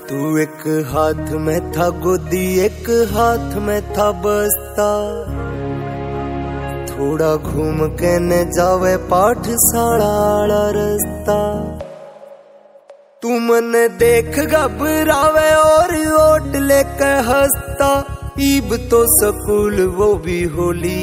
तू एक हाथ में था गोदी, एक हाथ में था बस्ता, थोड़ा घूम के न जावे पाठशाला रास्ता। तू मन देख घबरावे और ओट लेके हंसता, ईब तो स्कूल वो भी होली